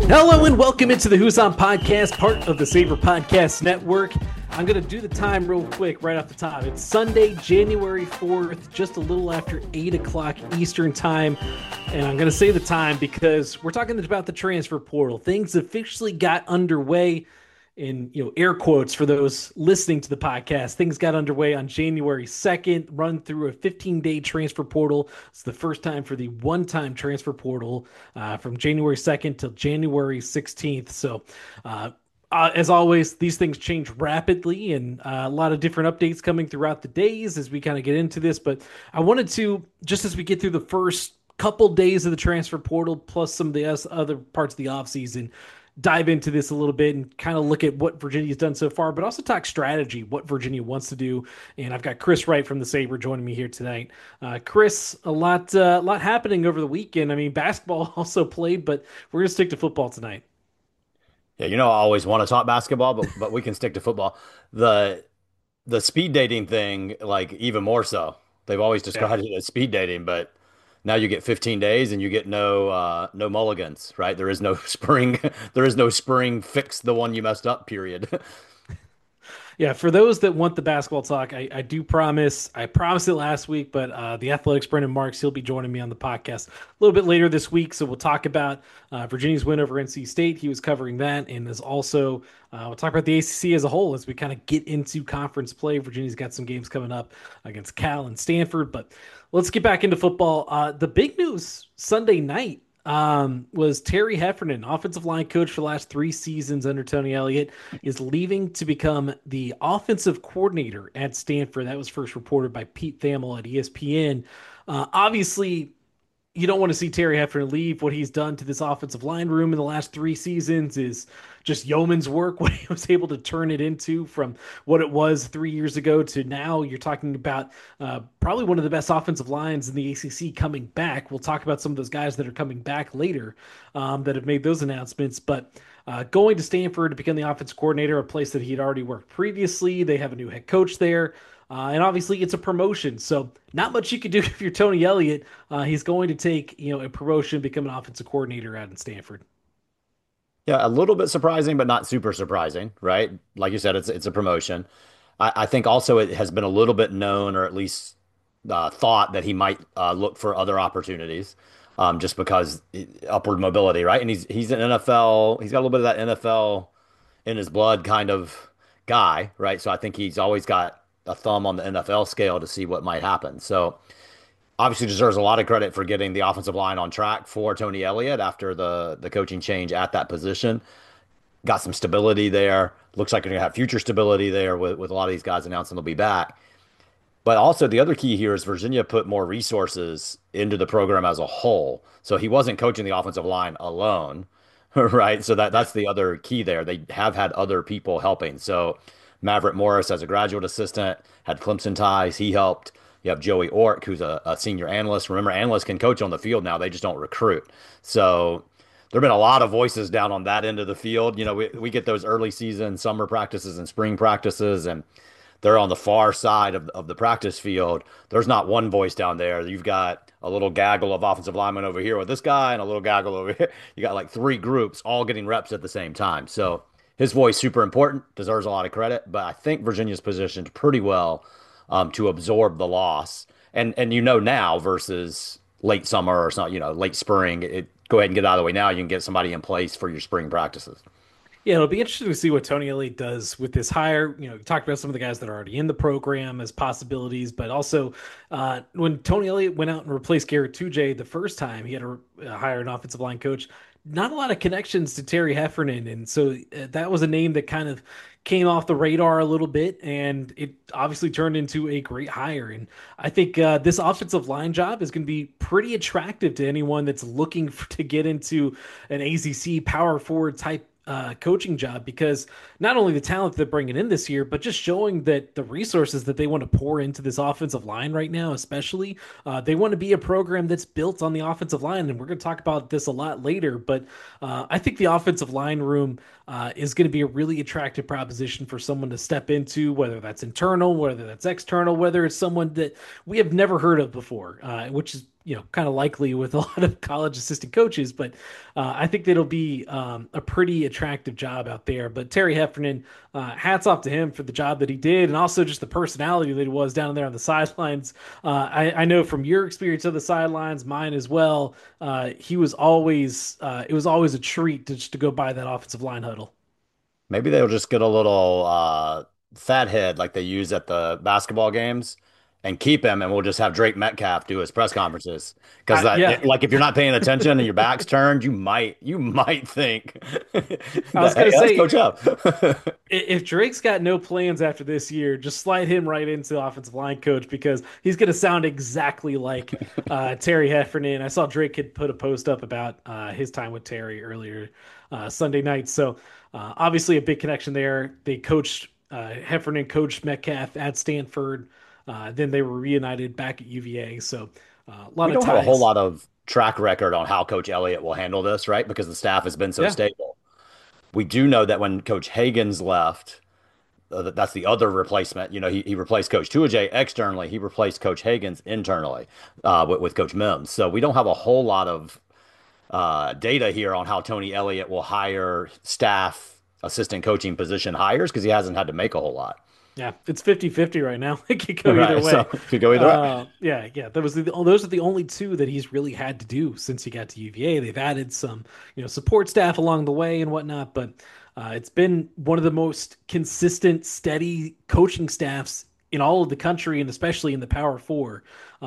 Hello and welcome into the Who's On Podcast, part of the Saber Podcast Network. I'm going to do the time real quick right off the top. It's Sunday, January 4th, just a little after 8 o'clock Eastern time. And I'm going to say the time because we're talking about the transfer portal. Things officially got underway in, air quotes for those listening to the podcast. Things got underway on January 2nd, run through a 15-day transfer portal. It's the first time for the one-time transfer portal from January 2nd till January 16th. So, as always, these things change rapidly and a lot of different updates coming throughout the days as we kind of get into this. But I wanted to, just as we get through the first couple days of the transfer portal, plus some of the other parts of the offseason, dive into this a little bit and kind of look at what Virginia's done so far, but also talk strategy, what Virginia wants to do. And I've got Chris Wright from the Saber joining me here tonight. Chris, a lot happening over the weekend. I mean, basketball also played, but we're going to stick to football tonight. Yeah, I always want to talk basketball, but we can stick to football. The the speed dating thing, like even more so. They've always Yeah. described it as speed dating, but now you get 15 days and you get no mulligans, right? There is no spring, there is no spring fix the one you messed up period. Yeah, for those that want the basketball talk, I do promise. I promised it last week, but the Athletics, Brendan Marks, he'll be joining me on the podcast a little bit later this week. So we'll talk about Virginia's win over NC State. He was covering that, and is also we'll talk about the ACC as a whole as we kind of get into conference play. Virginia's got some games coming up against Cal and Stanford, but let's get back into football. The big news Sunday night was Terry Heffernan, offensive line coach for the last 3 seasons under Tony Elliott, is leaving to become the offensive coordinator at Stanford. That was first reported by Pete Thamel at ESPN. Obviously, you don't want to see Terry Heffernan leave. What he's done to this offensive line room in the last 3 seasons is just yeoman's work. What he was able to turn it into from what it was 3 years ago to now. You're talking about probably one of the best offensive lines in the ACC coming back. We'll talk about some of those guys that are coming back later that have made those announcements. But going to Stanford to become the offensive coordinator, a place that he had already worked previously. They have a new head coach there. And obviously, it's a promotion, so not much you can do if you're Tony Elliott. He's going to take a promotion, become an offensive coordinator out in Stanford. Yeah, a little bit surprising, but not super surprising, right? Like you said, it's a promotion. I think also it has been a little bit known, or at least thought that he might look for other opportunities, just because upward mobility, right? And he's an NFL. He's got a little bit of that NFL in his blood kind of guy, right? So I think he's always got a thumb on the NFL scale to see what might happen. So obviously deserves a lot of credit for getting the offensive line on track for Tony Elliott after the coaching change at that position. Got some stability there. Looks like you're gonna have future stability there with a lot of these guys announcing they'll be back. But also the other key here is Virginia put more resources into the program as a whole. So he wasn't coaching the offensive line alone, right? So that's the other key there. They have had other people helping. So Maverick Morris as a graduate assistant had Clemson ties. He helped. You have Joey Ork, who's a senior analyst. Remember, analysts can coach on the field now. They just don't recruit. So there have been a lot of voices down on that end of the field. We get those early season summer practices and spring practices, and they're on the far side of the practice field. There's not one voice down there. You've got a little gaggle of offensive linemen over here with this guy and a little gaggle over here. You got like three groups all getting reps at the same time. So his voice super important, deserves a lot of credit, but I think Virginia's positioned pretty well to absorb the loss. And now versus late summer or something, late spring, go ahead and get out of the way now. You can get somebody in place for your spring practices. Yeah, it'll be interesting to see what Tony Elliott does with this hire. You talked about some of the guys that are already in the program as possibilities, but also when Tony Elliott went out and replaced Garrett Tujay the first time, he had to hire an offensive line coach. Not a lot of connections to Terry Heffernan, and so that was a name that kind of came off the radar a little bit, and it obviously turned into a great hire. And I think this offensive line job is going to be pretty attractive to anyone that's looking to get into an ACC power forward type coaching job, because not only the talent they're bringing in this year, but just showing that the resources that they want to pour into this offensive line right now, especially, they want to be a program that's built on the offensive line. And we're going to talk about this a lot later, but I think the offensive line room is going to be a really attractive proposition for someone to step into, whether that's internal, whether that's external, whether it's someone that we have never heard of before, which is kind of likely with a lot of college assistant coaches, but I think that'll be a pretty attractive job out there. But Terry Heffernan, hats off to him for the job that he did, and also just the personality that he was down there on the sidelines. I know from your experience of the sidelines, mine as well. He was always it was always a treat just to go by that offensive line huddle. Maybe they'll just get a little fat head like they use at the basketball games and keep him, and we'll just have Drake Metcalf do his press conferences. Because Yeah, like if you're not paying attention and your back's turned, you might think I was that, hey, gonna that's say Coach Up. if Drake's got no plans after this year, just slide him right into offensive line coach because he's going to sound exactly like Terry Heffernan. I saw Drake had put a post up about his time with Terry earlier Sunday night. So obviously a big connection there. They coached Heffernan coached Metcalf at Stanford. Then they were reunited back at UVA. So a lot We of don't have a whole ties. lot of track record on how Coach Elliott will handle this, right? Because the staff has been so Yeah. stable. We do know that when Coach Hagan's left, that's the other replacement. He replaced Coach Tuajay externally. He replaced Coach Hagan's internally with Coach Mims. So we don't have a whole lot of data here on how Tony Elliott will hire staff assistant coaching position hires because he hasn't had to make a whole lot. Yeah, it's 50-50 right now. It could go either Right. So way. it could go either way. Yeah. Those are the only two that he's really had to do since he got to UVA. They've added some, support staff along the way and whatnot, but it's been one of the most consistent, steady coaching staffs in all of the country and especially in the Power Four.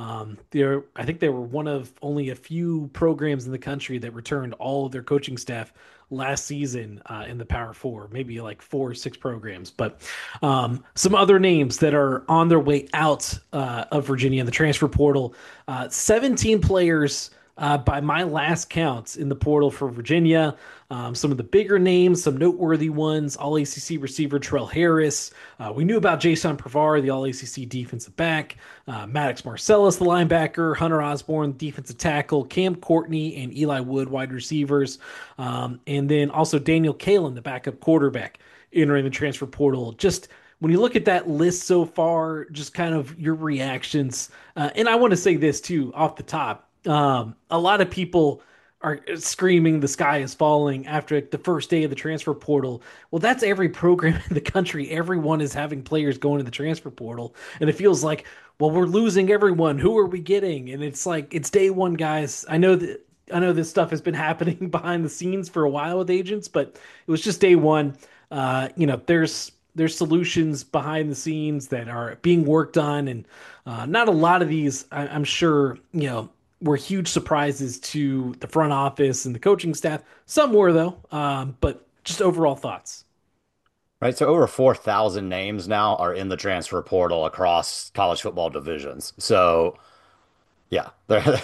I think they were one of only a few programs in the country that returned all of their coaching staff last season in the Power Four, maybe like 4 or 6 programs. But some other names that are on their way out of Virginia in the transfer portal: 17 players. By my last counts in the portal for Virginia, some of the bigger names, some noteworthy ones: All ACC receiver Terrell Harris. We knew about Jason Prevar, the All ACC defensive back. Maddox Marcellus, the linebacker. Hunter Osborne, defensive tackle. Cam Courtney and Eli Wood, wide receivers. And then also Daniel Kalen, the backup quarterback, entering the transfer portal. Just when you look at that list so far, just kind of your reactions. And I want to say this too, off the top. A lot of people are screaming the sky is falling after the first day of the transfer portal. Well, that's every program in the country. Everyone is having players going to the transfer portal. And it feels like, well, we're losing everyone. Who are we getting? And it's like, it's day one, guys. I know this stuff has been happening behind the scenes for a while with agents, but it was just day one. There's solutions behind the scenes that are being worked on, and not a lot of these, I'm sure, were huge surprises to the front office and the coaching staff. Some were though, but just overall thoughts. Right. So over 4,000 names now are in the transfer portal across college football divisions. So yeah,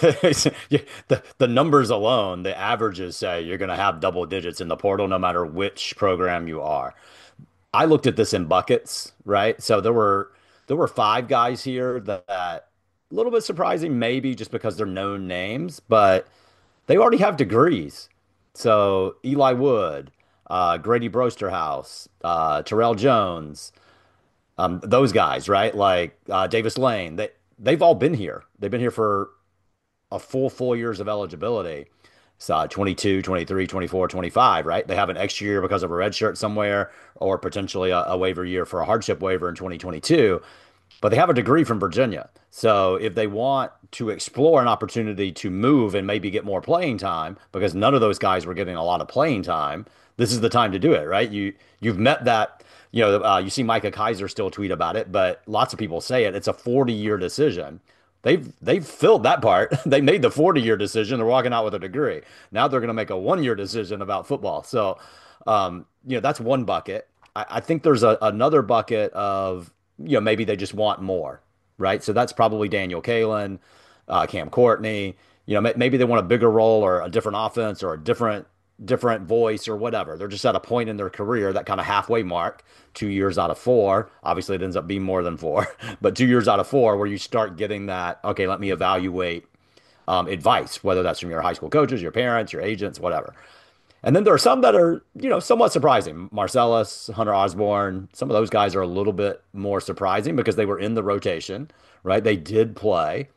the numbers alone, the averages say you're going to have double digits in the portal no matter which program you are. I looked at this in buckets, right? So there were 5 guys here that a little bit surprising, maybe just because they're known names, but they already have degrees. So Eli Wood, Grady Brosterhouse, Terrell Jones, those guys, right? Like Davis Lane, they've all been here. They've been here for a full 4 years of eligibility. So 22, 23, 24, 25, right? They have an extra year because of a red shirt somewhere, or potentially a waiver year for a hardship waiver in 2022. But they have a degree from Virginia. So if they want to explore an opportunity to move and maybe get more playing time, because none of those guys were getting a lot of playing time, this is the time to do it, right? You've met that, you see Micah Kaiser still tweet about it, but lots of people say it. It's a 40-year decision. They've filled that part. They made the 40-year decision. They're walking out with a degree. Now they're going to make a 1-year decision about football. So, that's one bucket. I think there's another bucket of, maybe they just want more, right? So that's probably Daniel Kalen, Cam Courtney. Maybe they want a bigger role or a different offense or a different voice or whatever. They're just at a point in their career, that kind of halfway mark, 2 years out of four. Obviously, it ends up being more than four, but 2 years out of four, where you start getting that, okay, let me evaluate advice, whether that's from your high school coaches, your parents, your agents, whatever. And then there are some that are, somewhat surprising. Marcellus, Hunter Osborne, some of those guys are a little bit more surprising because they were in the rotation, right? They did play.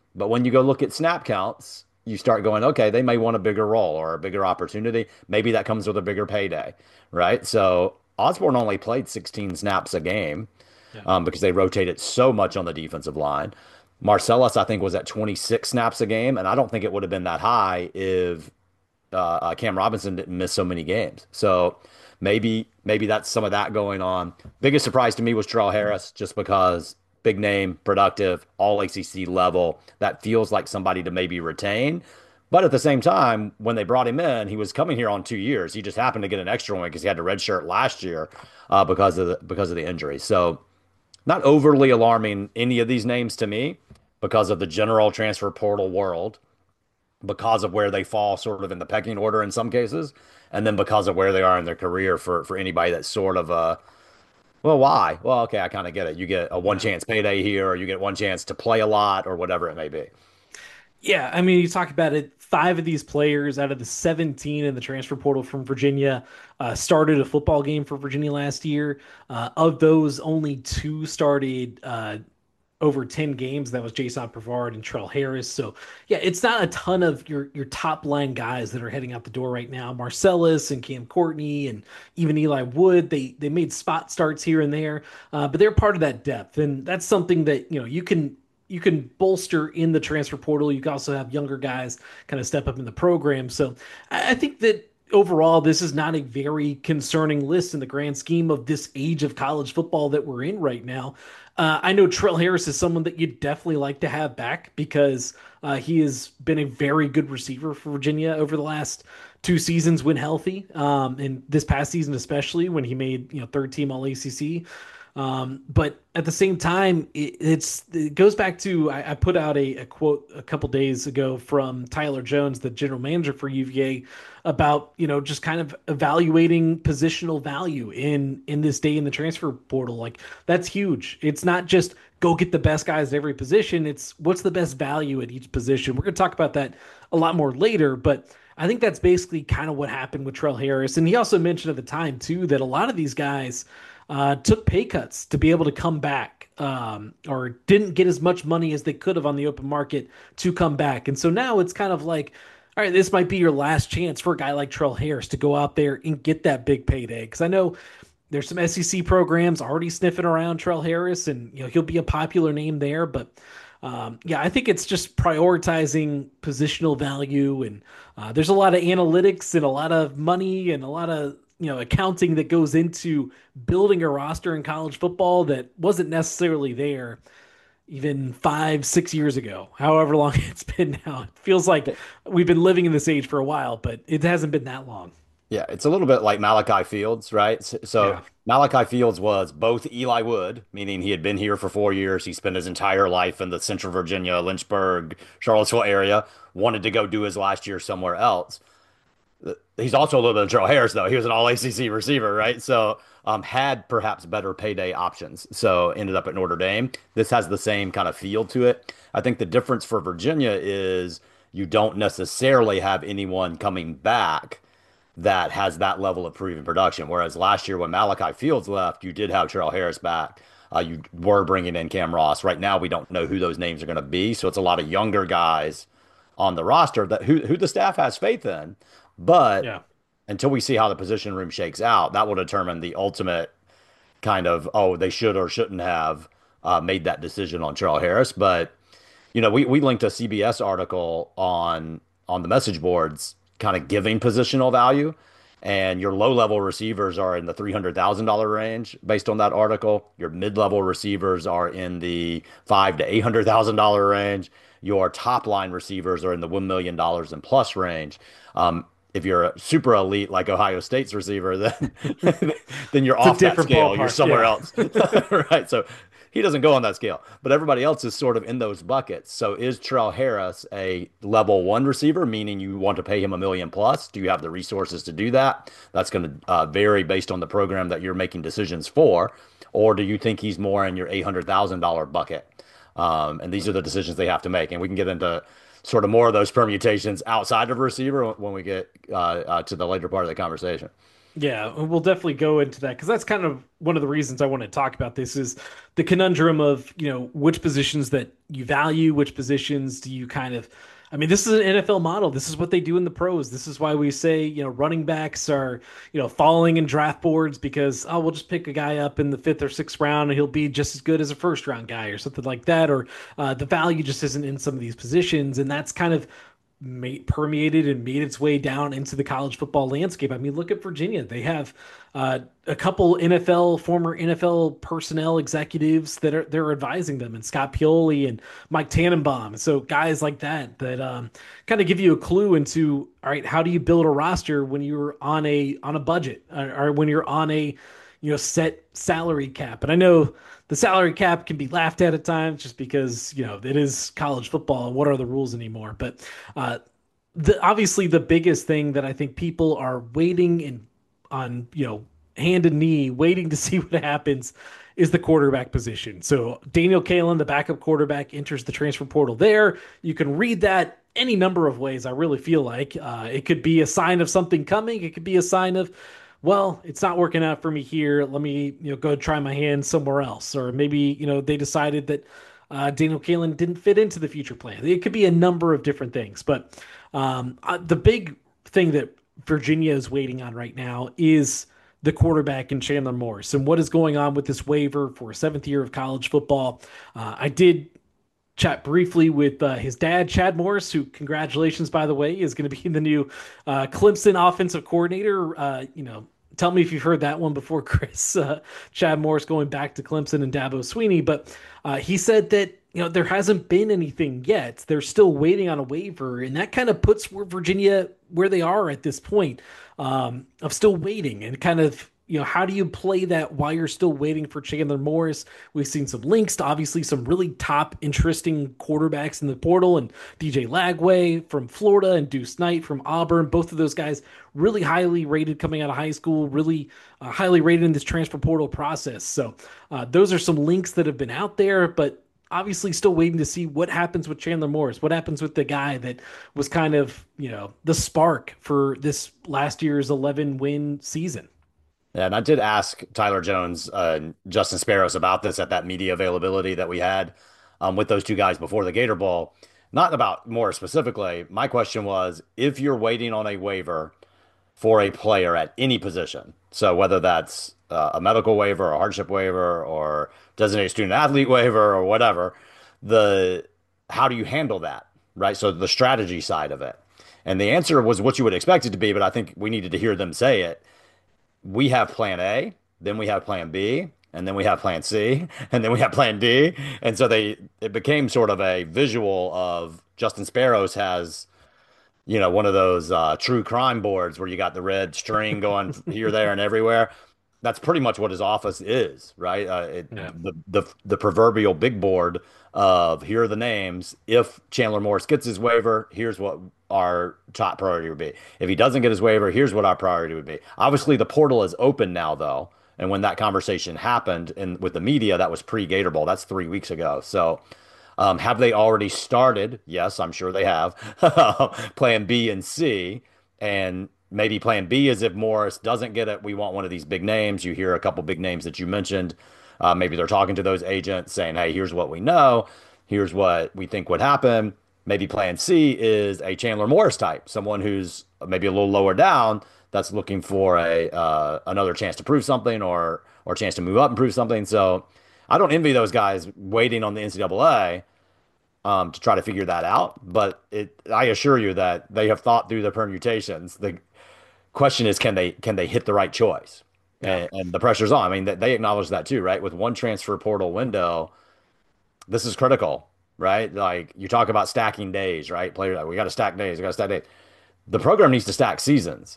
But when you go look at snap counts, you start going, okay, they may want a bigger role or a bigger opportunity. Maybe that comes with a bigger payday, right? So Osborne only played 16 snaps a game Yeah. because they rotated so much on the defensive line. Marcellus, I think, was at 26 snaps a game, and I don't think it would have been that high if Cam Robinson didn't miss so many games. So maybe that's some of that going on. Biggest surprise to me was Terrell Harris, just because big name, productive, all ACC level. That feels like somebody to maybe retain. But at the same time, when they brought him in, he was coming here on 2 years. He just happened to get an extra one because he had to redshirt last year because of the injury. So not overly alarming any of these names to me because of the general transfer portal world, because of where they fall sort of in the pecking order in some cases, and then because of where they are in their career for anybody that's sort of well, why? Well, okay, I kind of get it. You get a one Yeah. chance payday here, or you get one chance to play a lot, or whatever it may be. Yeah, I mean, you talk about it. Five of these players out of the 17 in the transfer portal from Virginia started a football game for Virginia last year. Of those, only two started over 10 games. That was Jason Pavard and Trell Harris. So, yeah, it's not a ton of your top line guys that are heading out the door right now. Marcellus and Cam Courtney and even Eli Wood, they made spot starts here and there, but they're part of that depth, and that's something that you can bolster in the transfer portal. You can also have younger guys kind of step up in the program. So I think that overall, this is not a very concerning list in the grand scheme of this age of college football that we're in right now. I know Trell Harris is someone that you'd definitely like to have back because he has been a very good receiver for Virginia over the last two seasons when healthy, and this past season especially when he made third team All ACC. But at the same time, it goes back to I put out a quote a couple days ago from Tyler Jones, the general manager for UVA, about just kind of evaluating positional value in this day in the transfer portal. Like that's huge. It's not just go get the best guys at every position. It's what's the best value at each position. We're going to talk about that a lot more later, but I think that's basically kind of what happened with Trell Harris. And he also mentioned at the time too that a lot of these guys took pay cuts to be able to come back, or didn't get as much money as they could have on the open market to come back. And so now it's kind of like, all right, this might be your last chance for a guy like Trell Harris to go out there and get that big payday. Because I know there's some SEC programs already sniffing around Trell Harris, and he'll be a popular name there. But yeah, I think it's just prioritizing positional value, and there's a lot of analytics and a lot of money and a lot of accounting that goes into building a roster in college football that wasn't necessarily there even 5, 6 years ago. However long it's been now, it feels like we've been living in this age for a while, but it hasn't been that long. Yeah, it's a little bit like Malachi Fields, right? So Yeah. Malachi Fields was both Eli Wood, meaning he had been here for 4 years. He spent his entire life in the Central Virginia, Lynchburg, Charlottesville area, wanted to go do his last year somewhere else. He's also a little bit of Joe Harris, though. He was an all ACC receiver, right? So had perhaps better payday options. So ended up at Notre Dame. This has the same kind of feel to it. I think the difference for Virginia is you don't necessarily have anyone coming back that has that level of proven production. Whereas last year when Malachi Fields left, you did have Terrell Harris back. You were bringing in Cam Ross. Right now, we don't know who those names are going to be. So it's a lot of younger guys on the roster that who the staff has faith in. But Yeah. until we see how the position room shakes out, that will determine the ultimate kind of, oh, they should or shouldn't have made that decision on Terrell Harris. But we linked a CBS article on the message boards, kind of giving positional value, and your low level receivers are in the $300,000 range based on that article. Your mid level receivers are in the $500,000 to $800,000 range. Your top line receivers are in the $1 million and plus range. If you're a super elite like Ohio State's receiver, then then you're It's a off that different scale. You're ballpark. somewhere Yeah. else, right? So he doesn't go on that scale, but everybody else is sort of in those buckets. So is Terrell Harris a level one receiver, meaning you want to pay him $1 million plus? Do you have the resources to do that? That's going to vary based on the program that you're making decisions for. Or do you think he's more in your $800,000 bucket? And these are the decisions they have to make. And we can get into sort of more of those permutations outside of receiver when we get to the later part of the conversation. Yeah, and we'll definitely go into that because that's kind of one of the reasons I want to talk about this is the conundrum of, which positions that you value, which positions do you kind of, I mean, this is an NFL model. This is what they do in the pros. This is why we say, running backs are, falling in draft boards because, oh, we'll just pick a guy up in the fifth or sixth round and he'll be just as good as a first round guy or something like that. Or the value just isn't in some of these positions. And that's kind of permeated and made its way down into the college football landscape. I mean, look at Virginia. They have a couple former NFL personnel executives that they're advising them, and Scott Pioli and Mike Tannenbaum. So guys like that kind of give you a clue into, all right, how do you build a roster when you're on a budget, or when you're on a set salary cap. And I know the salary cap can be laughed at times just because, it is college football and what are the rules anymore. But obviously the biggest thing that I think people are waiting and on, hand and knee, waiting to see what happens is the quarterback position. So Daniel Kalen, the backup quarterback, enters the transfer portal there. You can read that any number of ways. I really feel like it could be a sign of something coming. It could be a sign of, well, it's not working out for me here. Let me, go try my hand somewhere else. Or maybe, they decided that Daniel Kalen didn't fit into the future plan. It could be a number of different things. But the big thing that Virginia is waiting on right now is the quarterback in Chandler Morris and what is going on with this waiver for a seventh year of college football. I did chat briefly with his dad, Chad Morris, who, congratulations, by the way, is going to be the new Clemson offensive coordinator. Tell me if you've heard that one before, Chris. Chad Morris going back to Clemson and Dabo Sweeney. But he said that, there hasn't been anything yet. They're still waiting on a waiver. And that kind of puts Virginia where they are at this point, of still waiting and kind of, how do you play that while you're still waiting for Chandler Morris? We've seen some links to obviously some really top, interesting quarterbacks in the portal, and DJ Lagway from Florida and Deuce Knight from Auburn. Both of those guys really highly rated coming out of high school, really highly rated in this transfer portal process. So those are some links that have been out there, but obviously still waiting to see what happens with Chandler Morris, what happens with the guy that was kind of, the spark for this last year's 11-win season. Yeah, and I did ask Tyler Jones, Justin Sparrows about this at that media availability that we had with those two guys before the Gator Bowl. Not about more specifically. My question was, if you're waiting on a waiver for a player at any position, so whether that's a medical waiver, or a hardship waiver, or designated student athlete waiver, or whatever, the how do you handle that, right? So the strategy side of it. And the answer was what you would expect it to be, but I think we needed to hear them say it. We have plan A, then we have plan B, and then we have plan C, and then we have plan D. And so it became sort of a visual of Justin Sparrows has, one of those true crime boards where you got the red string going here, there, and everywhere. That's pretty much what his office is, right? Yeah. The proverbial big board of here are the names. If Chandler Morris gets his waiver, here's what our top priority would be. If he doesn't get his waiver, here's what our priority would be. Obviously, the portal is open now, though. And when that conversation happened with the media, that was pre-Gator Bowl. That's 3 weeks ago. So have they already started? Yes, I'm sure they have. Plan B and C. And maybe plan B is if Morris doesn't get it, we want one of these big names. You hear a couple big names that you mentioned. Maybe they're talking to those agents saying, hey, here's what we know. Here's what we think would happen. Maybe plan C is a Chandler Morris type, someone who's maybe a little lower down that's looking for a another chance to prove something or a chance to move up and prove something. So I don't envy those guys waiting on the NCAA to try to figure that out. But I assure you that they have thought through the permutations. The question is, can they hit the right choice? Yeah. And the pressure's on. I mean, they acknowledge that too, right? With one transfer portal window, this is critical, right? Like you talk about stacking days, right? Players, we got to stack days, we got to stack days. The program needs to stack seasons.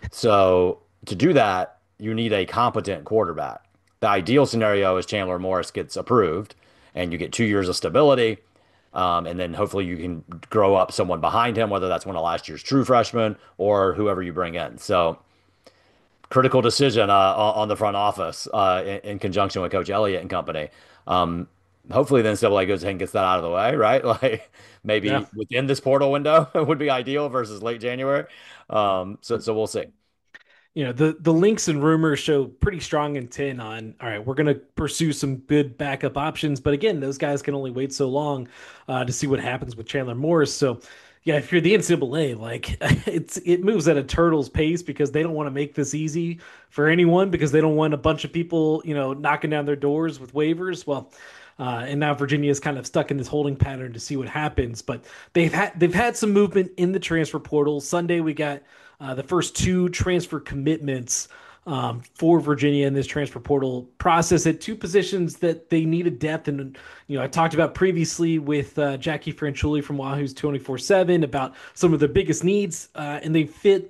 So to do that, you need a competent quarterback. The ideal scenario is Chandler Morris gets approved and you get 2 years of stability. And then hopefully you can grow up someone behind him, whether that's one of last year's true freshmen or whoever you bring in. So critical decision on the front office in conjunction with Coach Elliott and company. Hopefully the NCAA goes ahead and gets that out of the way, right? Like Yeah. maybe within this portal window would be ideal versus late January. So we'll see. the links and rumors show pretty strong intent on, all right, we're going to pursue some good backup options. But again, those guys can only wait so long to see what happens with Chandler Morris. So, yeah, if you're the NCAA, like it moves at a turtle's pace because they don't want to make this easy for anyone because they don't want a bunch of people, knocking down their doors with waivers. Well, and now Virginia is kind of stuck in this holding pattern to see what happens. But they've had some movement in the transfer portal. Sunday we got the first two transfer commitments for Virginia in this transfer portal process at two positions that they needed depth. And, I talked about previously with Jackie Franchuli from Wahoo's 24/7 about some of the biggest needs, and they fit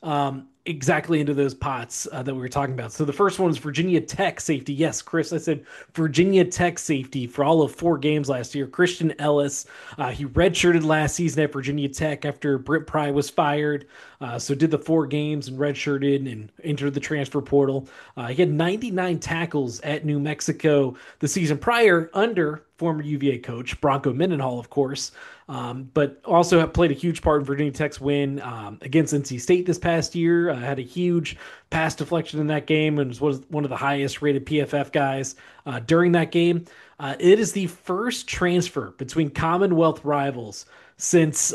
exactly into those pots that we were talking about. So the first one is Virginia Tech safety. Yes, Chris, I said Virginia Tech safety for all of 4 games last year. Christian Ellis, he redshirted last season at Virginia Tech after Britt Pry was fired. So did the 4 games and redshirted and entered the transfer portal. He had 99 tackles at New Mexico the season prior under former UVA coach Bronco Mendenhall, of course, but also have played a huge part in Virginia Tech's win against NC State this past year. Had a huge pass deflection in that game and was one of the highest rated PFF guys during that game. It is the first transfer between Commonwealth rivals since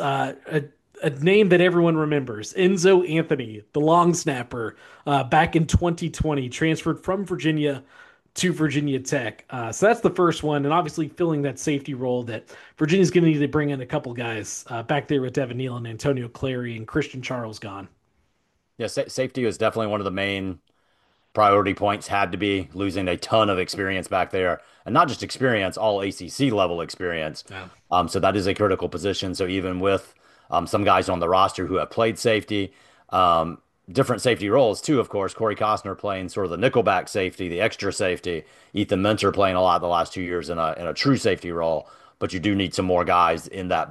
a name that everyone remembers, Enzo Anthony, the long snapper, back in 2020, transferred from Virginia to Virginia Tech. So that's the first one, and obviously filling that safety role that Virginia's going to need to bring in a couple guys back there with Devin Neal and Antonio Clary and Christian Charles gone. Yeah, safety was definitely one of the main priority points, had to be losing a ton of experience back there, and not just experience, all ACC level experience. Yeah. So that is a critical position. So even with some guys on the roster who have played safety, different safety roles too, of course. Corey Costner playing sort of the nickelback safety, the extra safety. Ethan Minter playing a lot the last 2 years in a true safety role. But you do need some more guys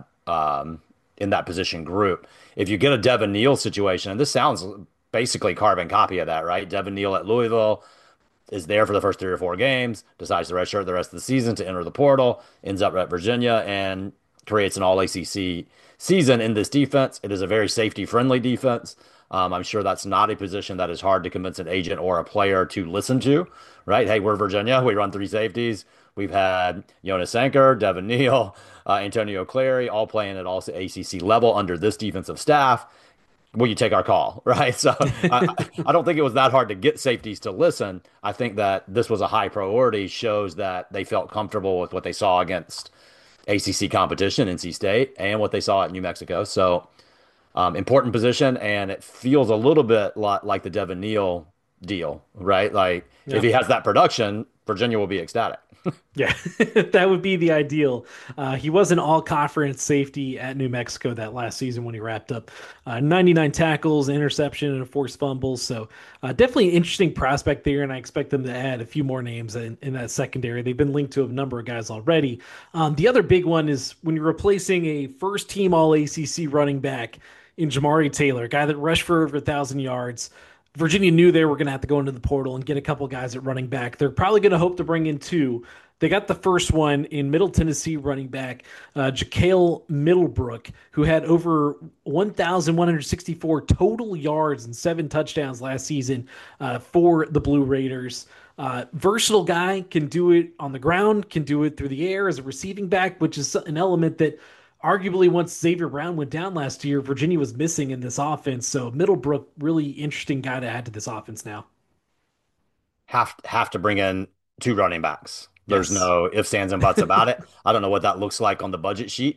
in that position group. If you get a Devin Neal situation, and this sounds basically carbon copy of that, right? Devin Neal at Louisville is there for the first 3 or 4 games, decides to redshirt the rest of the season to enter the portal, ends up at Virginia, and creates an all ACC season in this defense. It is a very safety friendly defense. I'm sure that's not a position that is hard to convince an agent or a player to listen to, right? Hey, we're Virginia. We run 3 safeties. We've had Jonas Anker, Devin Neal, Antonio Clary, all playing at all ACC level under this defensive staff. Will you take our call? Right. So I don't think it was that hard to get safeties to listen. I think that this was a high priority, shows that they felt comfortable with what they saw against ACC competition, NC State, and what they saw at New Mexico. So important position, and it feels a little bit like the Devin Neal deal, right? Like if Yeah. he has that production, Virginia will be ecstatic. Yeah, that would be the ideal. He was an all-conference safety at New Mexico that last season when he wrapped up 99 tackles, interception, and a forced fumble. So definitely an interesting prospect there, and I expect them to add a few more names in that secondary. They've been linked to a number of guys already. The other big one is when you're replacing a first-team All-ACC running back in Jamari Taylor, a guy that rushed for over 1,000 yards. Virginia knew they were going to have to go into the portal and get a couple guys at running back. They're probably going to hope to bring in two. They got the first one in Middle Tennessee running back, Jakail Middlebrook, who had over 1,164 total yards and 7 touchdowns last season for the Blue Raiders. Versatile guy, can do it on the ground, can do it through the air as a receiving back, which is an element that arguably once Xavier Brown went down last year, Virginia was missing in this offense. So Middlebrook, really interesting guy to add to this offense now. Have to bring in 2 running backs. There's Yes. no ifs, ands, and buts about it. I don't know what that looks like on the budget sheet.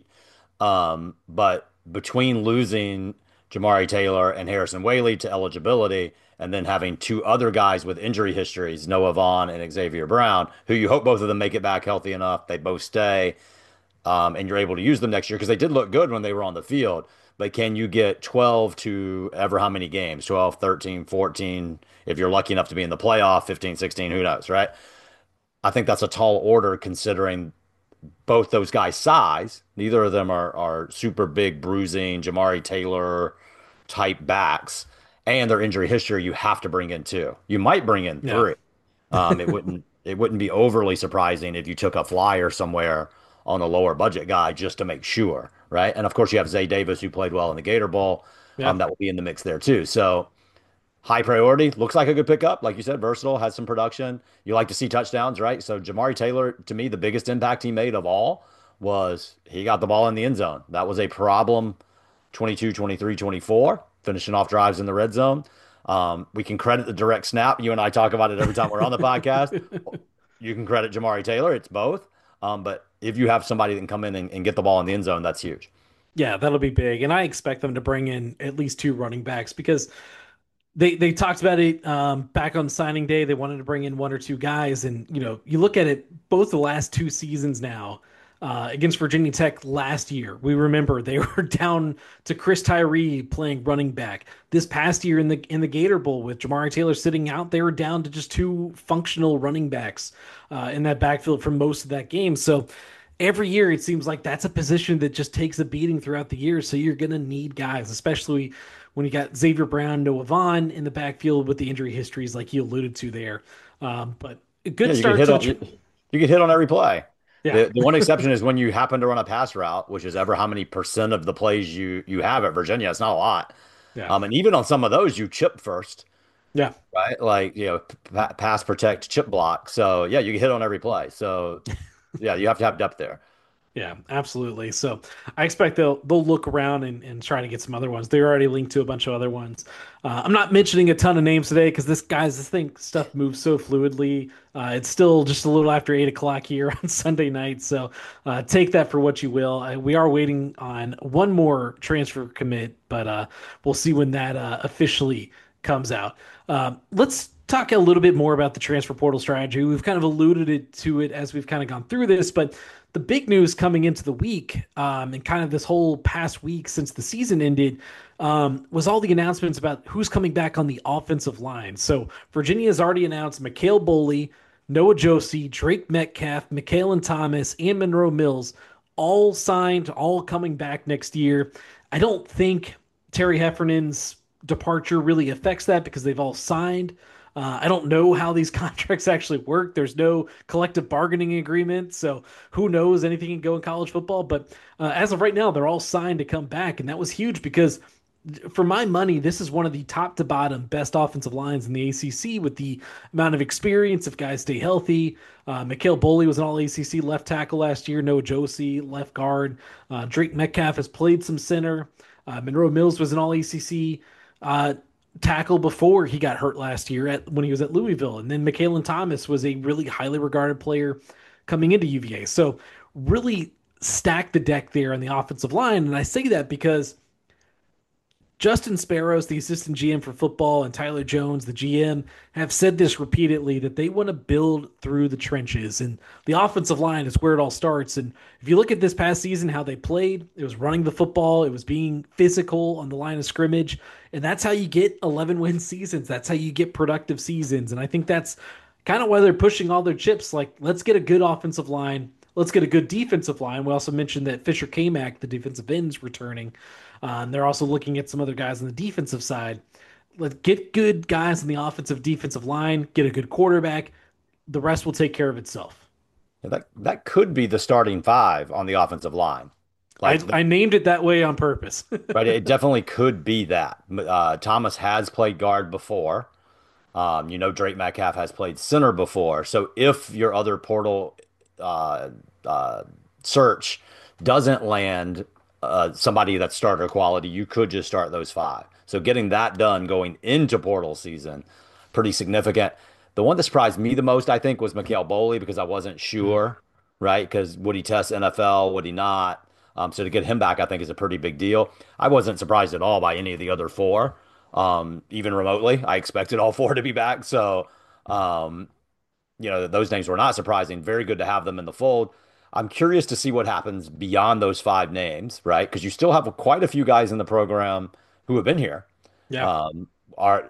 But between losing Jamari Taylor and Harrison Whaley to eligibility, and then having 2 other guys with injury histories, Noah Vaughn and Xavier Brown, who you hope both of them make it back healthy enough, they both stay, and you're able to use them next year because they did look good when they were on the field. But can you get 12 to ever how many games? 12, 13, 14, if you're lucky enough to be in the playoff, 15, 16, who knows, right? I think that's a tall order considering both those guys' size. Neither of them are super big, bruising, Jamari Taylor type backs, and their injury history. You have to bring in 2. You might bring in Yeah. 3. It wouldn't be overly surprising if you took a flyer somewhere on a lower budget guy just to make sure, right? And of course, you have Zay Davis who played well in the Gator Bowl. Yeah. That will be in the mix there too. So high priority. Looks like a good pickup. Like you said, versatile, has some production. You like to see touchdowns, right? So Jamari Taylor, to me, the biggest impact he made of all was he got the ball in the end zone. That was a problem 22, 23, 24, finishing off drives in the red zone. We can credit the direct snap. You and I talk about it every time we're on the podcast. You can credit Jamari Taylor. It's both. But if you have somebody that can come in and get the ball in the end zone, that's huge. Yeah, that'll be big. And I expect them to bring in at least two running backs because they talked about it back on signing day. They wanted to bring in one or two guys, and you look at it both the last two seasons now against Virginia Tech last year. We remember they were down to Chris Tyree playing running back. This past year in the Gator Bowl with Jamari Taylor sitting out, they were down to just two functional running backs in that backfield for most of that game. So every year it seems like that's a position that just takes a beating throughout the year. So you're going to need guys, especially when you got Xavier Brown, Noah Vaughn in the backfield with the injury histories like you alluded to there. But a Yeah, good start to the. you get hit on every play. Yeah, The one exception is when you happen to run a pass route, which is ever how many percent of the plays you have at Virginia. It's not a lot. yeah, And even on some of those, you chip first, yeah. right? Like, pass protect, chip block. So yeah, you get hit on every play. So yeah, you have to have depth there. Yeah, absolutely. So I expect they'll look around and try to get some other ones. They're already linked to a bunch of other ones. I'm not mentioning a ton of names today because this thing stuff moves so fluidly. It's still just a little after 8 o'clock here on Sunday night, so take that for what you will. We are waiting on one more transfer commit, but we'll see when that officially comes out. Let's talk a little bit more about the transfer portal strategy. We've kind of alluded to it as we've kind of gone through this, but the big news coming into the week and kind of this whole past week since the season ended was all the announcements about who's coming back on the offensive line. So Virginia has already announced Mikhail Boley, Noah Josie, Drake Metcalf, Michaelan Thomas, and Monroe Mills all signed, all coming back next year. I don't think Terry Heffernan's departure really affects that because they've all signed. I don't know how these contracts actually work. There's no collective bargaining agreement, so who knows? Anything can go in college football. But as of right now, they're all signed to come back, and that was huge because, for my money, this is one of the top to bottom best offensive lines in the ACC with the amount of experience if guys stay healthy. Mikhail Boley was an All ACC left tackle last year. Noah Josie left guard. Drake Metcalf has played some center. Monroe Mills was an All ACC tackle before he got hurt last year when he was at Louisville. And then Michaelan Thomas was a really highly regarded player coming into UVA. So really stacked the deck there on the offensive line. And I say that because Justin Sparrows, the assistant GM for football, and Tyler Jones, the GM, have said this repeatedly that they want to build through the trenches. And the offensive line is where it all starts. And if you look at this past season, how they played, it was running the football, it was being physical on the line of scrimmage. And that's how you get 11-win seasons. That's how you get productive seasons. And I think that's kind of why they're pushing all their chips. Like, let's get a good offensive line. Let's get a good defensive line. We also mentioned that Fisher Kamak, the defensive end, is returning. They're also looking at some other guys on the defensive side. Let's get good guys on the offensive defensive line, get a good quarterback. The rest will take care of itself. Yeah, that could be the starting five on the offensive line. I, Like I named it that way on purpose. right, it definitely could be that. Thomas has played guard before. Drake Metcalf has played center before. So if your other portal uh, search doesn't land somebody that's starter quality, you could just start those five. So getting that done going into portal season, pretty significant. The one that surprised me the most, I think, was Mikhail Boley because I wasn't sure, right? Because would he test NFL? Would he not? So to get him back, I think, is a pretty big deal. I wasn't surprised at all by any of the other four, even remotely. I expected all four to be back. So, um, those names were not surprising. Very good to have them in the fold. I'm curious to see what happens beyond those five names, right? Because you still have quite a few guys in the program who have been here. Yeah. Um, are,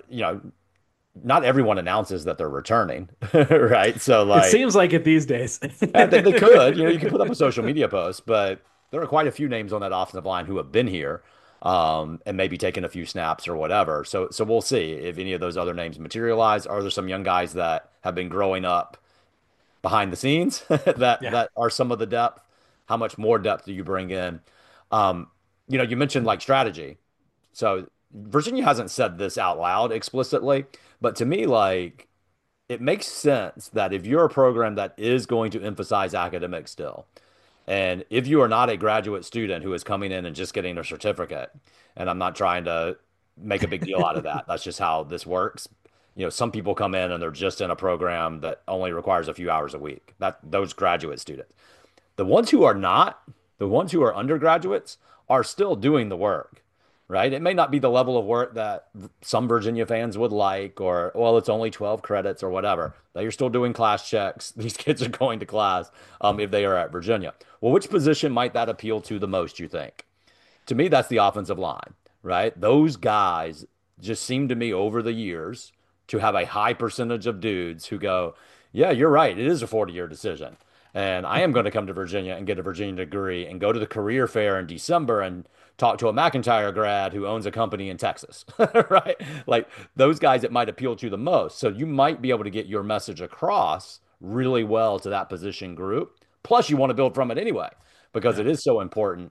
not everyone announces that they're returning, right? So It like, seems like it these days. they could, you can put up a social media post, but there are quite a few names on that offensive line who have been here, and maybe taken a few snaps or whatever. So we'll see if any of those other names materialize. Are there some young guys that have been growing up behind the scenes that Yeah. that are some of the depth? How much more depth do you bring in? You mentioned like strategy. So Virginia hasn't said this out loud explicitly, but to me, like, it makes sense that if you're a program that is going to emphasize academics still, and if you are not a graduate student who is coming in and just getting a certificate, and I'm not trying to make a big deal out of that, that's just how this works. Some people come in and they're just in a program that only requires a few hours a week. That those graduate students. The ones who are not, the ones who are undergraduates are still doing the work, right? It may not be the level of work that some Virginia fans would like, or, well, it's only 12 credits or whatever. But you're still doing class checks. These kids are going to class if they are at Virginia. Well, which position might that appeal to the most, you think? To me, that's the offensive line, right? Those guys just seem to me over the years to have a high percentage of dudes who go, yeah, you're right. It is a 40-year decision. And I am going to come to Virginia and get a Virginia degree and go to the career fair in December and talk to a McIntyre grad who owns a company in Texas, right? Like those guys it might appeal to the most. So you might be able to get your message across really well to that position group. Plus, you want to build from it anyway because Yeah. it is so important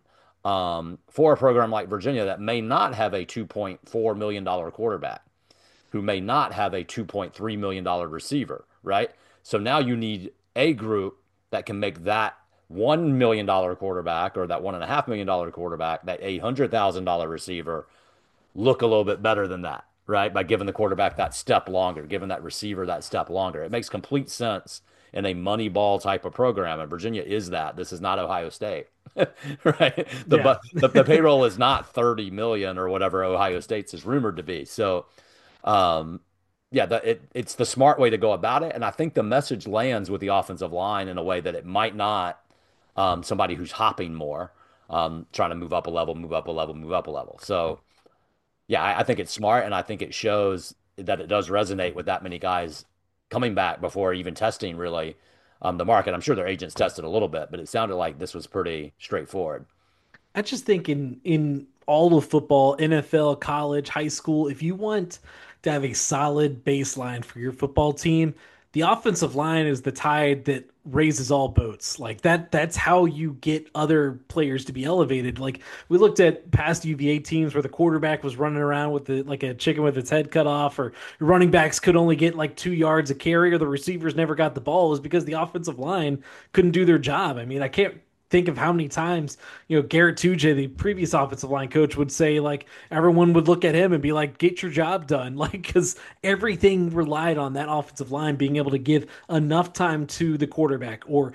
for a program like Virginia that may not have a $2.4 million quarterback, who may not have a $2.3 million receiver, right? So now you need a group that can make that $1 million quarterback or that $1.5 million quarterback, that $800,000 receiver, look a little bit better than that, right? By giving the quarterback that step longer, giving that receiver that step longer. It makes complete sense in a money ball type of program. And Virginia is that. This is not Ohio State, right? The, Yeah. but the payroll is not 30 million or whatever Ohio State's is rumored to be. So, um, yeah, it's the smart way to go about it. And I think the message lands with the offensive line in a way that it might not somebody who's hopping more, trying to move up a level, move up a level, move up a level. So, yeah, I think it's smart, and I think it shows that it does resonate with that many guys coming back before even testing really the market. I'm sure their agents tested a little bit, but it sounded like this was pretty straightforward. I just think in all of football, NFL, college, high school, if you want to have a solid baseline for your football team, the offensive line is the tide that raises all boats. Like that's how you get other players to be elevated. Like we looked at past UVA teams where the quarterback was running around with the like a chicken with its head cut off, or running backs could only get like 2 yards a carry, or the receivers never got the ball, is because the offensive line couldn't do their job. I mean, I can't think of how many times, Garrett Tuja, the previous offensive line coach, would say like everyone would look at him and be like, "Get your job done," like because everything relied on that offensive line being able to give enough time to the quarterback or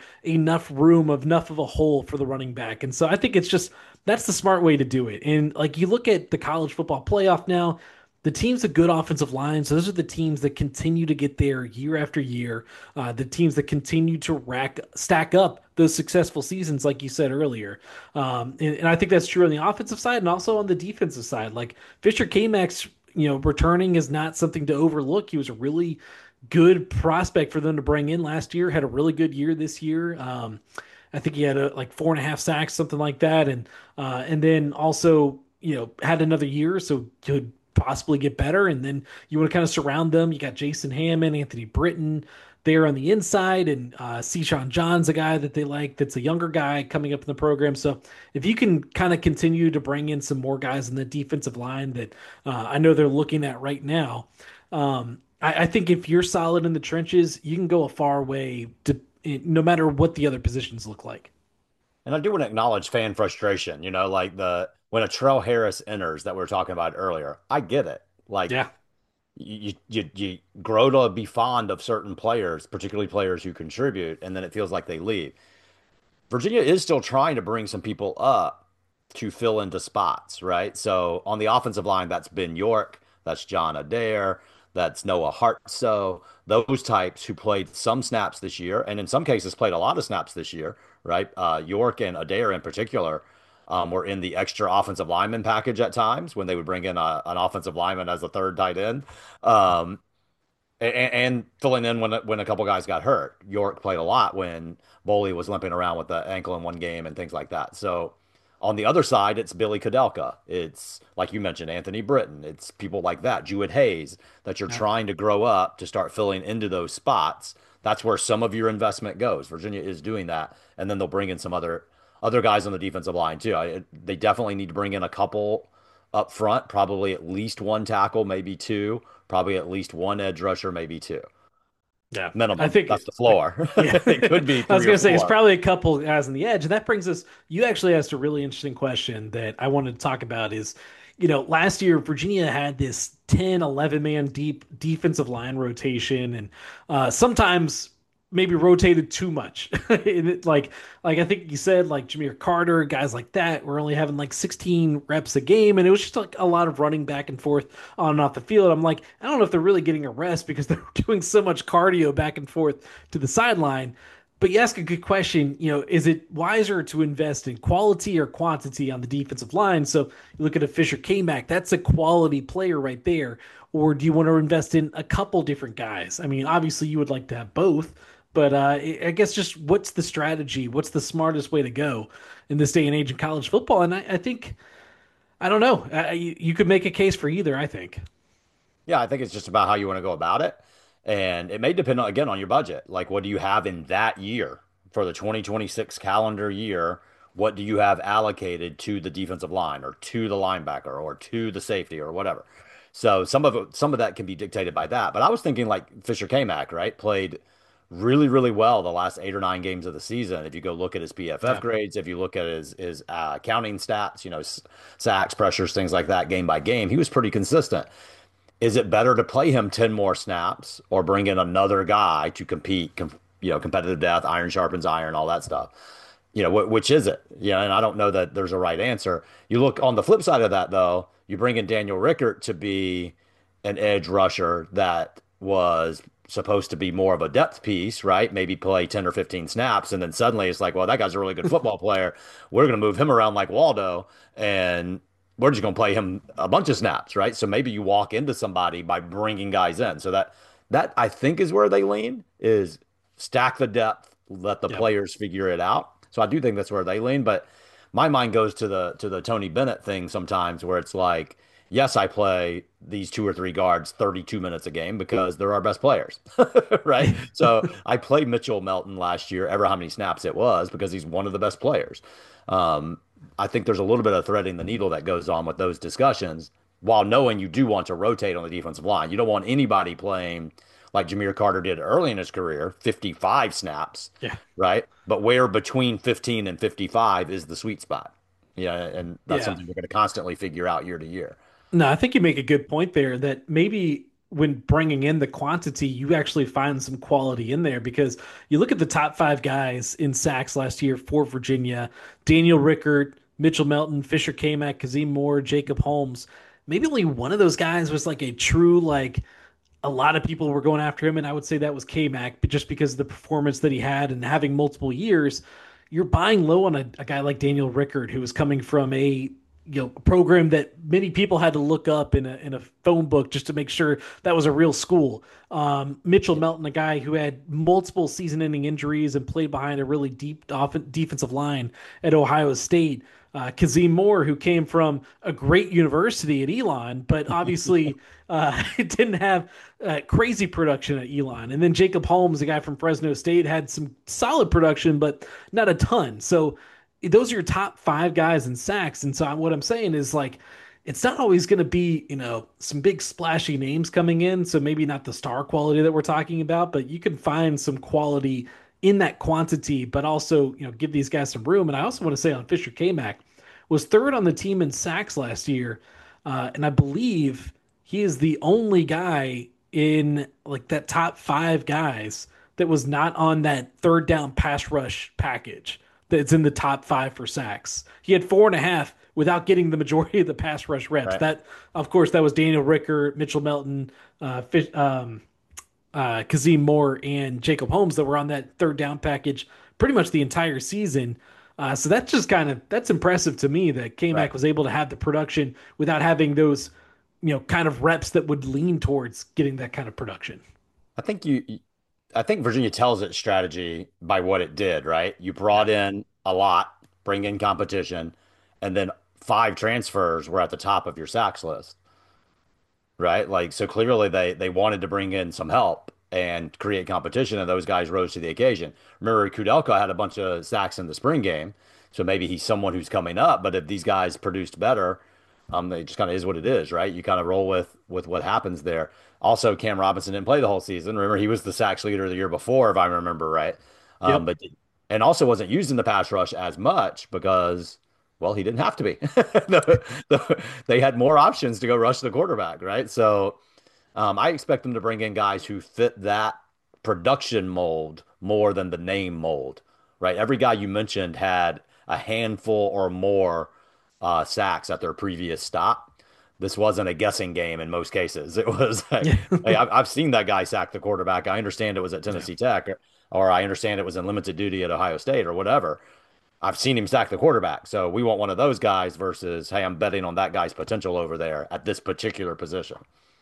enough of a hole for the running back. And so I think it's just that's the smart way to do it. And like you look at the college football playoff now, the teams with good offensive lines, those are the teams that continue to get there year after year. The teams that continue to stack up those successful seasons, like you said earlier. And I think that's true on the offensive side and also on the defensive side. Like Fisher K-Max, returning is not something to overlook. He was a really good prospect for them to bring in last year, had a really good year this year. I think he had like 4.5 sacks, something like that. And then also, had another year, so could possibly get better. And then you want to kind of surround them. You got Jason Hammond, Anthony Britton there on the inside, and Sean John's a guy that they like. That's a younger guy coming up in the program. So if you can kind of continue to bring in some more guys in the defensive line that I know they're looking at right now, I think if you're solid in the trenches, you can go a far way to no matter what the other positions look like. And I do want to acknowledge fan frustration, like the when a Trell Harris enters that we were talking about earlier. I get it. Like Yeah. you grow to be fond of certain players, particularly players who contribute, and then it feels like they leave. Virginia is still trying to bring some people up to fill into spots, right? So on the offensive line, that's Ben York, that's John Adair, that's Noah Hart. So those types who played some snaps this year, and in some cases played a lot of snaps this year, right? York and Adair in particular were in the extra offensive lineman package at times when they would bring in an offensive lineman as a third tight end. Um, and filling in when a couple guys got hurt. York played a lot when Boley was limping around with the ankle in one game and things like that. So on the other side, it's Billy Kudelka. It's like you mentioned, Anthony Britton. It's people like that, Jewett Hayes, that you're Yeah. trying to grow up to start filling into those spots. That's where some of your investment goes. Virginia is doing that, and then they'll bring in some other guys on the defensive line too. They definitely need to bring in a couple up front, probably at least one tackle, maybe two, probably at least one edge rusher, maybe two. Yeah, I Minimum. think, That's the floor. yeah, It could be I was three or gonna say it's four. probably a couple guys on the edge, and that brings us. You actually asked a really interesting question that I wanted to talk about. Is last year Virginia had this 10, 11 man deep defensive line rotation, and sometimes maybe rotated too much. Like I think you said, like Jameer Carter, guys like that were only having like 16 reps a game, and it was just like a lot of running back and forth on and off the field. I'm like, I don't know if they're really getting a rest because they're doing so much cardio back and forth to the sideline. But you ask a good question, is it wiser to invest in quality or quantity on the defensive line? So you look at a Fisher K-Mac, that's a quality player right there. Or do you want to invest in a couple different guys? I mean, obviously you would like to have both, but I guess just what's the strategy? What's the smartest way to go in this day and age in college football? And I think, I don't know, you could make a case for either, I think. Yeah, I think it's just about how you want to go about it. And it may depend on, again, on your budget. Like, what do you have in that year for the 2026 calendar year? What do you have allocated to the defensive line or to the linebacker or to the safety or whatever? So some of that can be dictated by that. But I was thinking like Fisher K-Mac, right? Played really, really well the last 8 or 9 games of the season. If you go look at his PFF Yeah. grades, if you look at his counting stats, sacks, pressures, things like that, game by game, he was pretty consistent. Is it better to play him 10 more snaps or bring in another guy to compete, competitive depth, iron sharpens iron, all that stuff? Which is it? And I don't know that there's a right answer. You look on the flip side of that, though, you bring in Daniel Rickert to be an edge rusher that was supposed to be more of a depth piece, right? Maybe play 10 or 15 snaps. And then suddenly it's like, well, that guy's a really good football player. We're going to move him around like Waldo and we're just going to play him a bunch of snaps, right? So maybe you walk into somebody by bringing guys in. So that I think is where they lean is stack the depth, let the Yep. players figure it out. So I do think that's where they lean, but my mind goes to the Tony Bennett thing sometimes where it's like, yes, I play these two or three guards 32 minutes a game because they're our best players, right? So I played Mitchell Melton last year, ever how many snaps it was, because he's one of the best players. Um, I think there's a little bit of threading the needle that goes on with those discussions while knowing you do want to rotate on the defensive line. You don't want anybody playing like Jameer Carter did early in his career, 55 snaps, Yeah. right? But where between 15 and 55 is the sweet spot. Yeah, and that's Yeah. something we're going to constantly figure out year to year. No, I think you make a good point there that maybe when bringing in the quantity, you actually find some quality in there because you look at the top five guys in sacks last year for Virginia: Daniel Rickert, Mitchell Melton, Fisher Kamak, Kazim Moore, Jacob Holmes. Maybe only one of those guys was like a true, like, a lot of people were going after him, and I would say that was K-Mac, but just because of the performance that he had and having multiple years, you're buying low on a guy like Daniel Rickard, who was coming from a program that many people had to look up in a phone book just to make sure that was a real school. Mitchell Melton, a guy who had multiple season-ending injuries and played behind a really deep defensive line at Ohio State. Kazim Moore, who came from a great university at Elon, but obviously it didn't have crazy production at Elon. And then Jacob Holmes, a guy from Fresno State, had some solid production, but not a ton. So those are your top five guys in sacks. And so what I'm saying is like, it's not always going to be, some big splashy names coming in. So maybe not the star quality that we're talking about, but you can find some quality in that quantity, but also, give these guys some room. And I also want to say on Fisher K-Mac was third on the team in sacks last year. And I believe he is the only guy in like that top five guys that was not on that third down pass rush package that's in the top five for sacks. He had 4.5 without getting the majority of the pass rush reps. Right. That, of course, that was Daniel Ricker, Mitchell Melton, Kazim Moore, and Jacob Holmes that were on that third down package pretty much the entire season. So that's just that's impressive to me that K-Mac Right. was able to have the production without having those, kind of reps that would lean towards getting that kind of production. I think I think Virginia tells its strategy by what it did, right? You Yeah. brought in a lot, bring in competition, and then five transfers were at the top of your sacks list, right? Like, so clearly they wanted to bring in some help and create competition, and those guys rose to the occasion. Remember, Kudelka had a bunch of sacks in the spring game, so maybe he's someone who's coming up, but if these guys produced better, It just kind of is what it is, right? You kind of roll with what happens there. Also, Cam Robinson didn't play the whole season. Remember, he was the sacks leader the year before, if I remember right. Yep. But and also wasn't used in the pass rush as much because, well, he didn't have to be. They had more options to go rush the quarterback, right? So I expect them to bring in guys who fit that production mold more than the name mold, right? Every guy you mentioned had a handful or more sacks at their previous stop. This wasn't a guessing game in most cases. It was, Yeah. hey, I've seen that guy sack the quarterback. I understand it was at Yeah. Tennessee Tech, or I understand it was in limited duty at Ohio State or whatever. I've seen him sack the quarterback. So we want one of those guys versus, hey, I'm betting on that guy's potential over there at this particular position.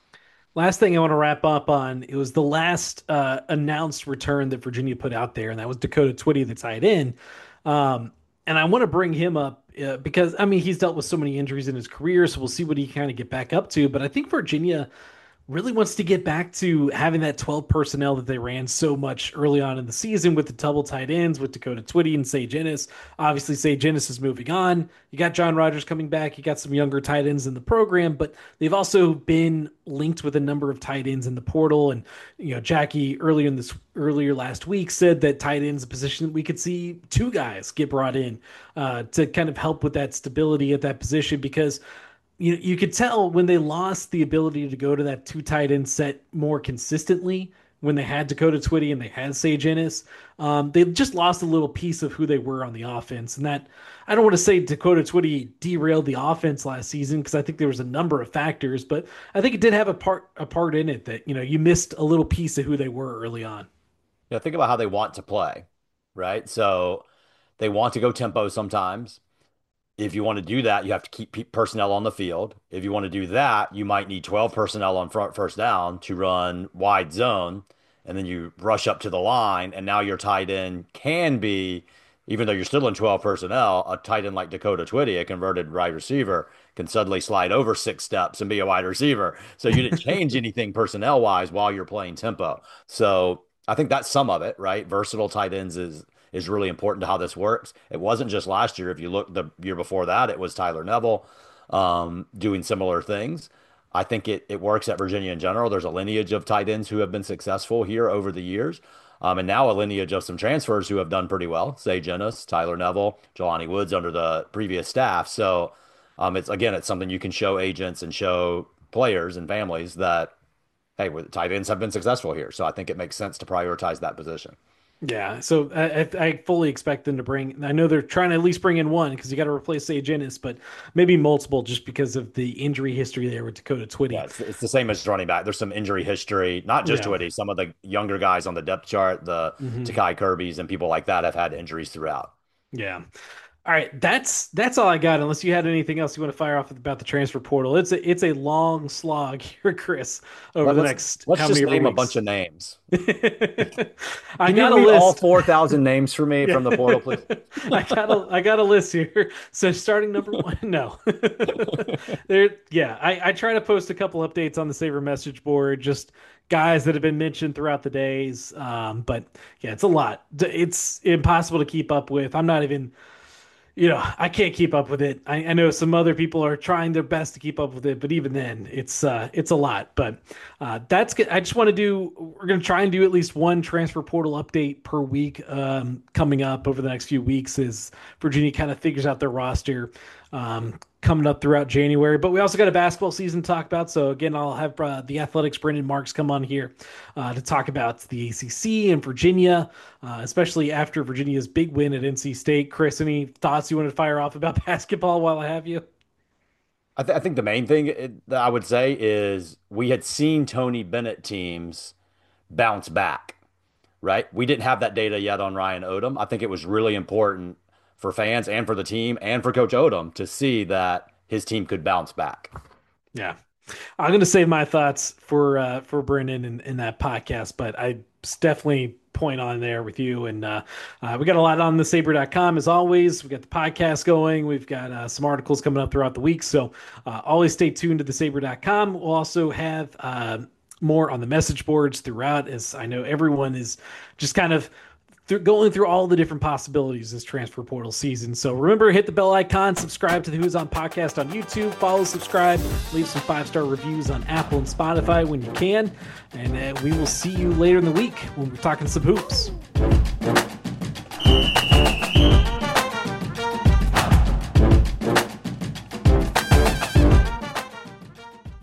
Last thing I want to wrap up on, it was the last announced return that Virginia put out there, and that was Dakota Twitty, the tight end. Um, and I want to bring him up because, I mean, he's dealt with so many injuries in his career, so we'll see what he kind of get back up to. But I think Virginia really wants to get back to having that 12 personnel that they ran so much early on in the season with the double tight ends with Dakota Twitty and Sage Ennis. Obviously, Sage Ennis is moving on. You got John Rogers coming back. You got some younger tight ends in the program, but they've also been linked with a number of tight ends in the portal. And, Jackie earlier last week said that tight ends a position that we could see two guys get brought in to kind of help with that stability at that position because you could tell when they lost the ability to go to that two tight end set more consistently when they had Dakota Twitty and they had Sage Ennis. They just lost a little piece of who they were on the offense. And that, I don't want to say Dakota Twitty derailed the offense last season because I think there was a number of factors, but I think it did have a part in it that, you missed a little piece of who they were early on. Think about how they want to play, right? So they want to go tempo sometimes. If you want to do that, you have to keep personnel on the field. If you want to do that, you might need 12 personnel on front first down to run wide zone. And then you rush up to the line. And now your tight end can be, even though you're still in 12 personnel, a tight end like Dakota Twitty, a converted wide receiver, can suddenly slide over 6 steps and be a wide receiver. So you didn't change anything personnel wise while you're playing tempo. So I think that's some of it, right? Versatile tight ends is really important to how this works. It wasn't just last year. If you look the year before that, it was Tyler Neville doing similar things. I think it works at Virginia in general. There's a lineage of tight ends who have been successful here over the years. And now a lineage of some transfers who have done pretty well. Sage Ennis, Tyler Neville, Jelani Woods under the previous staff. So it's something you can show agents and show players and families that, hey, tight ends have been successful here. So I think it makes sense to prioritize that position. Yeah, so I fully expect them to bring. I know they're trying to at least bring in one because you got to replace Sage Ennis, but maybe multiple just because of the injury history there with Dakota Yeah, Twitty. it's the same as running back. There's some injury history, not just Yeah. Twitty. Some of the younger guys on the depth chart, the Hmm. Takai Kirby's and people like that have had injuries throughout. Yeah. All right, that's all I got. Unless you had anything else you want to fire off about the transfer portal, it's a long slog here, Chris, over Let, the let's next let's how many just ever name a bunch weeks. of names. I Can you got a read all list. 4,000 names for me Yeah. from the portal, please? I got a list here. So starting number one, no. Yeah, I try to post a couple updates on the Saber message board, just guys that have been mentioned throughout the days. But yeah, it's a lot. It's impossible to keep up with. I'm not even I can't keep up with it. I know some other people are trying their best to keep up with it, but even then, it's a lot. But that's good. I just want to do. We're going to try and do at least one transfer portal update per week coming up over the next few weeks as Virginia kind of figures out their roster coming up throughout January. But we also got a basketball season to talk about. So again, I'll have the Athletics Brendan Marks come on here to talk about the ACC and Virginia, especially after Virginia's big win at NC State. Chris, any thoughts you want to fire off about basketball while I have you? I think the main thing that I would say is we had seen Tony Bennett teams bounce back, right? We didn't have that data yet on Ryan Odom. I think it was really important for fans and for the team and for Coach Odom to see that his team could bounce back. Yeah. I'm going to save my thoughts for Brendan in that podcast, but I definitely point on there with you. And we got a lot on the saber.com as always. We got the podcast going. We've got some articles coming up throughout the week. So always stay tuned to the saber.com. We'll also have more on the message boards throughout, as I know everyone is just kind of going through all the different possibilities this transfer portal season. So remember, hit the bell icon, subscribe to the Who's On podcast on YouTube, follow, subscribe, leave some 5-star reviews on Apple and Spotify when you can. And we will see you later in the week when we're talking some hoops.